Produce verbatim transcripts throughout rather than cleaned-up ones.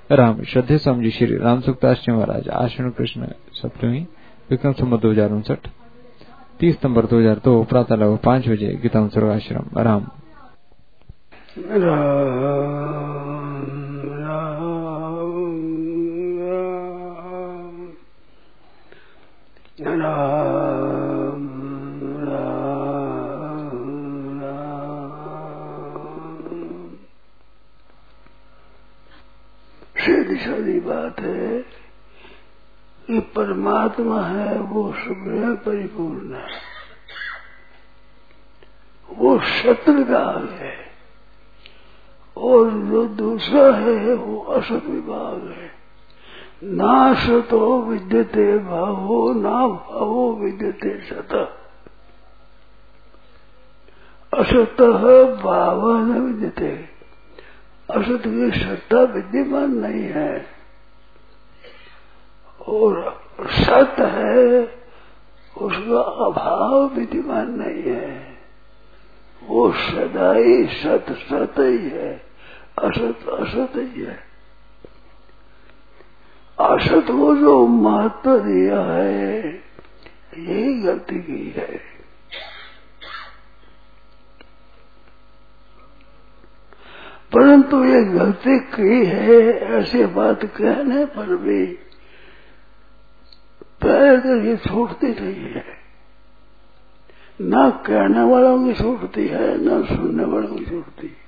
राम श्रद्धे स्वामी जी श्री राम सुखदास जी महाराज आश्रम कृष्ण सप्तमी विक्रम संवत दो हजार उनसठ तीस सितंबर दो हजार दो प्रातः लगभग पांच बजे गीता स्वर्ग आश्रम राम सीधी सादी बात है कि परमात्मा है वो सब में परिपूर्ण है, वो सत विभाग है, और जो दूसरा है वो असत विभाग है। ना सतो विद्यते भावो ना भावो विद्यते सत। असत भाव न विद्यते, असत की सत्ता विद्यमान नहीं है, और सत है उसका अभाव विद्यमान नहीं है। वो सदा ही सत सत ही है, असत असत ही है। असत को जो महत्व दिया है यही गलती की है। परंतु ये गलती की है ऐसी बात कहने पर भी पहले तो ये छूटती नहीं है। न कहने वालों की छूटती है न सुनने वालों की छूटती है।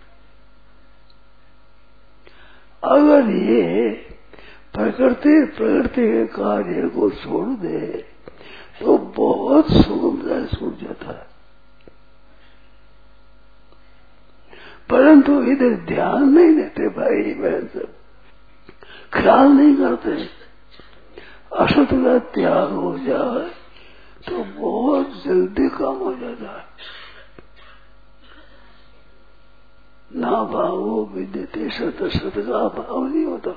अगर ये प्रकृति प्रकृति के कार्य को छोड़ दे तो बहुत सुगमता छूट जाता है। परंतु इधर ध्यान नहीं देते भाई बहन, सब ख्याल नहीं करते। असत का त्याग हो जाए तो बहुत जल्दी काम हो जाता है। ना भावो विद्यते सत, सत का भाव नहीं होता।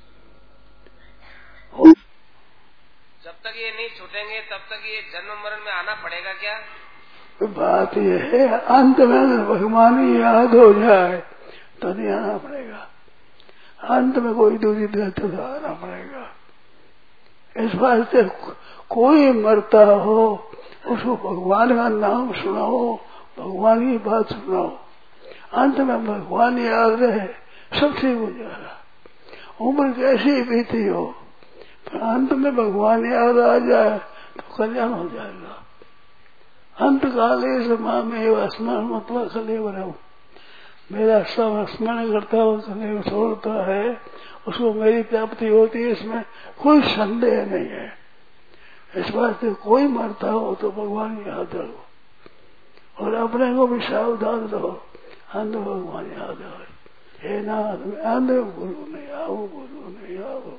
जब तक ये नहीं छूटेंगे तब तक ये जन्म मरण में आना पड़ेगा क्या? बात यह है अंत में भगवान ही याद हो जाए तो नहीं आना पड़ेगा। अंत में कोई दूसरी तरह तो आना पड़ेगा। इस वास्ते कोई मरता हो उसको भगवान का नाम सुनाओ, भगवान की बात सुनाओ, अंत में भगवान याद रहे, सब ठीक हो जाएगा। उम्र कैसी बीती हो पर अंत में भगवान याद आ जाए तो कल्याण हो जाएगा। अंत काले समा में स्मरण मतलब कलेव रहूं, मेरा सब स्मरण करता हो कलेव छोड़ता है उसको मेरी प्राप्ति होती है, इसमें कोई संदेह नहीं है। इस बात से कोई मरता हो तो भगवान याद रहो और अपने को भी सावधान रहो। अंध भगवान याद रहे, हे नाथ में अंध गुरु नहीं आओ, गुरु नहीं आओ।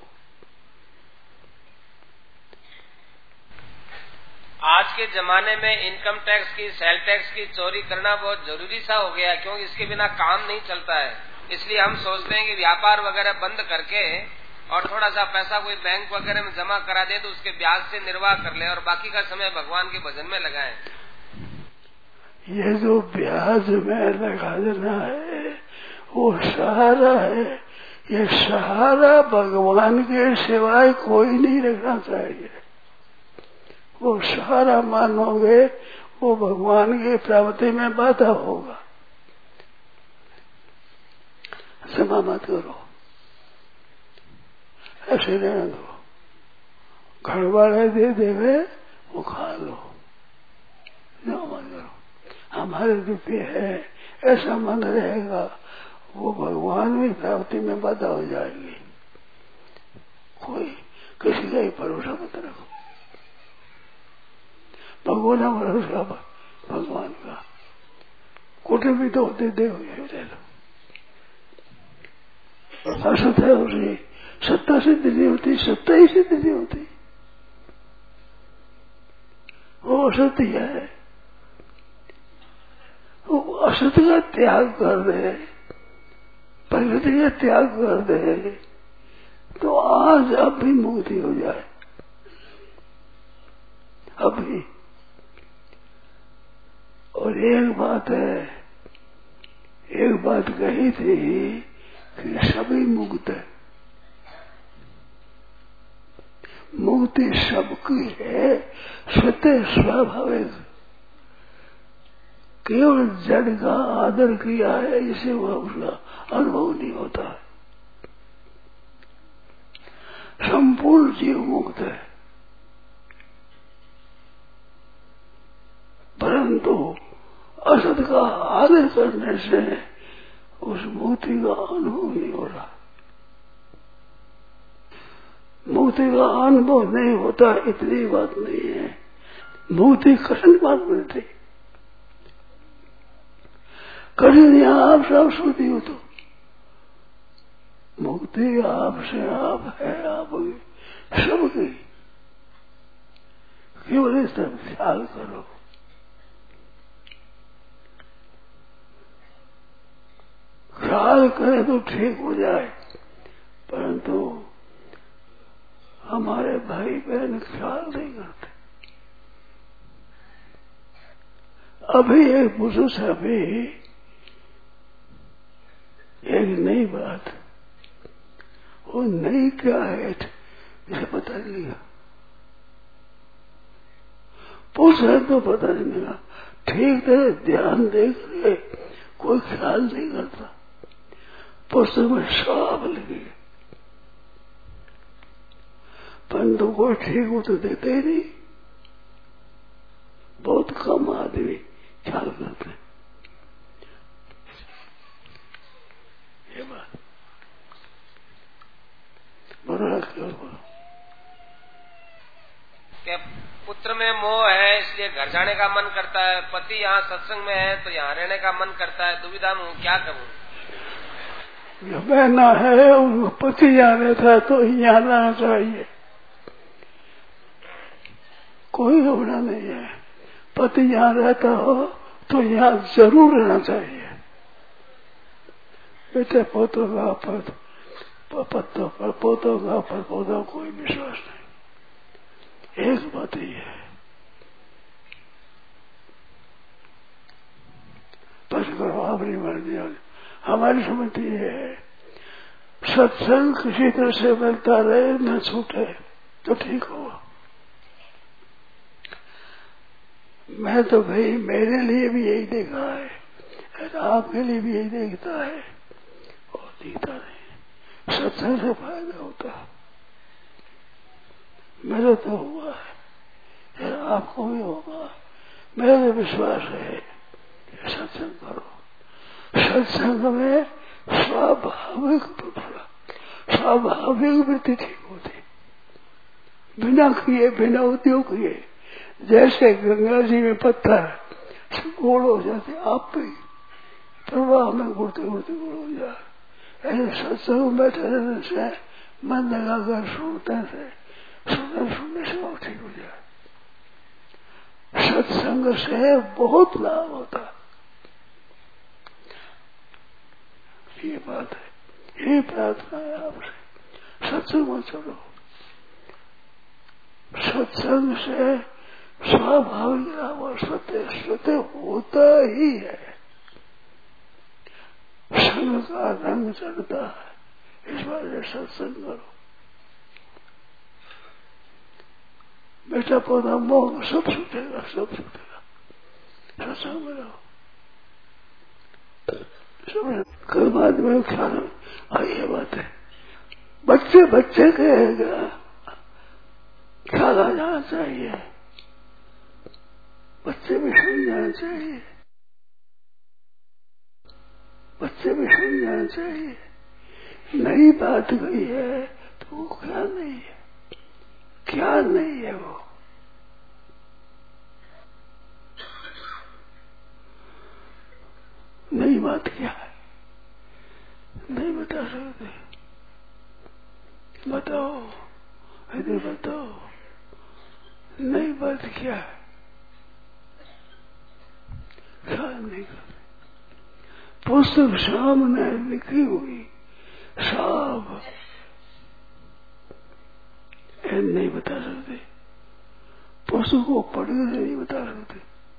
आज के जमाने में इनकम टैक्स की, सेल टैक्स की चोरी करना बहुत जरूरी सा हो गया है, क्योंकि इसके बिना काम नहीं चलता है। इसलिए हम सोचते हैं कि व्यापार वगैरह बंद करके और थोड़ा सा पैसा कोई बैंक वगैरह में जमा करा दे तो उसके ब्याज से निर्वाह कर ले और बाकी का समय भगवान के भजन में लगाएं। ये जो ब्याज में लगा देना है वो सहारा है। ये सहारा भगवान के सिवाय कोई नहीं रखना चाहिए। वो सहारा मानोगे वो भगवान की प्राप्ति में बाधा होगा। क्षमा मत करो, ऐसे रहने दो। घर वाले दे देवे वो खा लो, न मत करो। हमारे रुपये है ऐसा मन रहेगा वो भगवान की प्राप्ति में बाधा हो जाएगी। कोई किसी का ही भरोसा मत रखो। भगवान भरोसा भगवान का। कुछ भी तो होते दे ले लो। असत है उसे सत्ता सिद्ध नहीं होती, सत्ता ही सिद्ध नहीं होती। वो असत्य है, वो असत्य का त्याग कर दे, प्रकृति का त्याग कर दे तो आज अब भी मुक्ति हो जाए। अभी और एक बात है, एक बात कही थी कि सभी मुक्त है, मुक्ति सबकी है, स्वतः स्वाभाविक। केवल जड़ का आदर किया है इसे वह उसका अनुभव नहीं होता है। संपूर्ण जीव मुक्त है, परंतु असत का आदर करने से उस मुक्ति का अनुभव नहीं हो रहा। मुक्ति का अनुभव नहीं होता इतनी बात नहीं है। मुक्ति कठिन बात मिलती, कठिन यहाँ आप सब सुनती हो तो मुक्ति आपसे आप है, आप सबकी। केवल इस तरफ ख्याल करो। ख्याल करे तो ठीक हो जाए, परंतु हमारे भाई बहन ख्याल नहीं करते। अभी एक पुरुष अभी एक नई बात, वो नई क्या है इसे पता नहीं लगा। पूछ रहे तो पता नहीं लगा। ठीक है, ध्यान देख रहे, कोई ख्याल नहीं करता। पुस्तक में सब लगी, परंतु कोई ठीक हो तो देते ही नहीं। बहुत कम आदमी ख्याल करते हैं। ये बात बड़ा ख्याल करो। क्या पुत्र में मोह है इसलिए घर जाने का मन करता है, पति यहाँ सत्संग में है तो यहाँ रहने का मन करता है, दुविधा में हूँ, क्या करूँ? बहना है उनको पति यहाँ रहता है तो यहाँ रहना चाहिए, कोई घबरा नहीं है। पति यहाँ रहता हो तो यहाँ जरूर रहना चाहिए। बेटे पोतों का पद पत्तों पर, पोतों का पर पौधों कोई विश्वास नहीं। एक बात ही है, बस करो अपनी मर्जी। हमारी समझ ये है, सत्संग किसी तरह से मिलता रहे, न छूटे तो ठीक होगा। मैं तो भाई मेरे लिए भी यही देखा है, आपके लिए भी यही देखता है, और दिखता नहीं। सत्संग से फायदा होता है, मेरा तो हुआ है, आपको भी होगा। मेरा विश्वास है, सत्संग करो। सत्संग में स्वाभाविक स्वाभाविक वृत्ति ठीक होती, बिना किए, बिना उद्योग किए। जैसे गंगा जी में पत्थर गोल हो जाते आप ही, प्रवाह में घुड़ते घुड़ते गोल हो जाए। ऐसे सत्संग में बैठे रहने से, मन लगाकर सुनते से, सुनने सुनने से वो ठीक हो जाए। सत्संग से बहुत लाभ होता है। ये बात है, ये प्रार्थना है आपसे, सत्संग में चलो। सत्संग से स्वाभाविक लाभ और सत्य सत्य होता ही है। संग का रंग चढ़ता है, इस बार सत्संग करो। बेटा पौधा मोह सब छूटेगा, सब छूटेगा। सत्संग में रहो। कल बाद में ख्याल और ये बात है, बच्चे बच्चे कहेगा ख्याल आ जाना चाहिए, बच्चे भी सुन जाना चाहिए, बच्चे भी सुन जाना चाहिए। नई बात गई है तो वो क्या नहीं है, क्या नहीं है वो। नई बात क्या है, नहीं बता सकते। बताओ, इधर बताओ, नई बात क्या है, ख्याल नहीं करते। पुस्तक सामने लिखी हुई साफ नहीं बता सकते, पुस्तक को पढ़ने से नहीं बता सकते।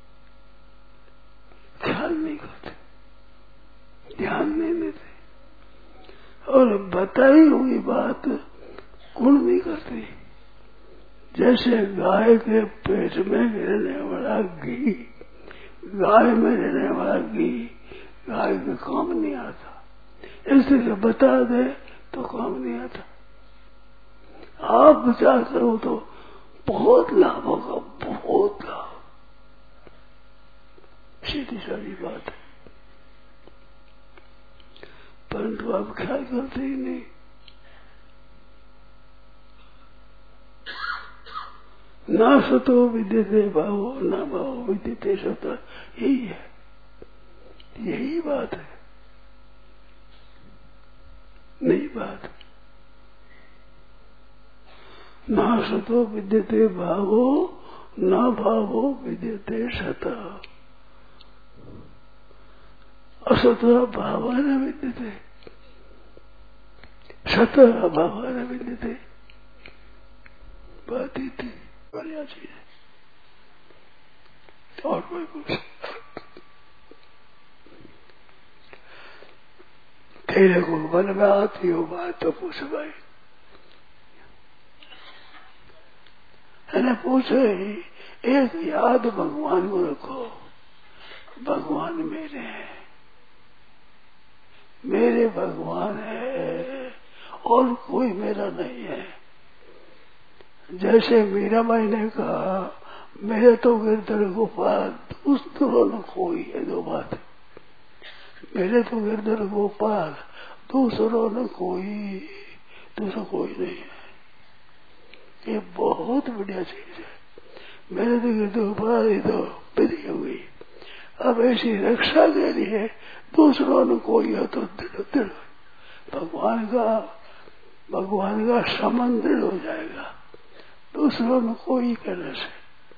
ख्याल नहीं करते, ध्यान नहीं देते, और बताई हुई बात गुण नहीं करती। जैसे गाय के पेट में रहने वाला घी, गाय में रहने वाला घी गाय के काम नहीं आता, इसलिए बता दे तो काम नहीं आता। आप विचार करो तो बहुत लाभ होगा, बहुत लाभ। सीधी सारी बात है, परंतु आप ख्याल करते ही नहीं। ना सतो विद्यते भावो ना भावो विद्यते सतो, यही है, यही बात है, नई बात। ना सतो विद्यते भावो ना भावो विद्यते सता, असत भाव न विद्यते, सत अभाव न विद्यते। बात ही थी, बढ़िया चीज है। और कोई कुछ तेरे को मन में आती हो बात तो पूछ भाई, है ना? पूछे ही एक याद भगवान को रखो, भगवान मेरे हैं, मेरे भगवान है और कोई मेरा नहीं है। जैसे मीराबाई ने कहा मेरे तो गिरधर गोपाल दूसरों न कोई है, दो बात, मेरे तो गिरधर गोपाल दूसरों न कोई, दूसरा कोई नहीं है। ये बहुत बढ़िया चीज है। मेरे तो गिरधर गोपाल ये तो विधि हो गई। अब ऐसी रक्षा के लिए दूसरों ने कोई है तो दृढ़ दृढ़ भगवान का भगवान का संबंध दृढ़ हो जाएगा। दूसरों ने कोई कहने से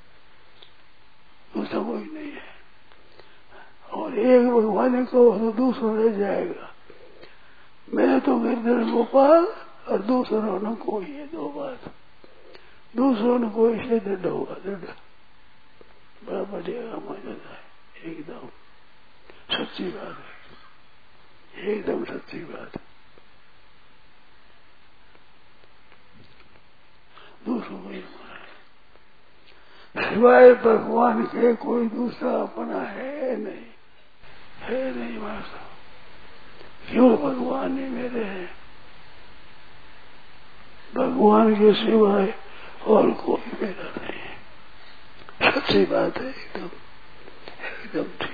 दूसरा कोई नहीं है, और एक भगवान को तो दूसरों रह जाएगा। मेरे तो गिरधर गोपाल और दूसरों ने कोई है, दो बात। दूसरों ने कोई से दृढ़ होगा, दृढ़ बड़ा बढ़िया मजा है, एकदम सच्ची बात है, एकदम सच्ची बात है। दूसरों को सिवाय भगवान के कोई दूसरा अपना है नहीं, है नहीं माता। क्यों? भगवान ही मेरे हैं, भगवान के सिवाय और कोई मेरा नहीं है। सच्ची बात है, एकदम एकदम ठीक।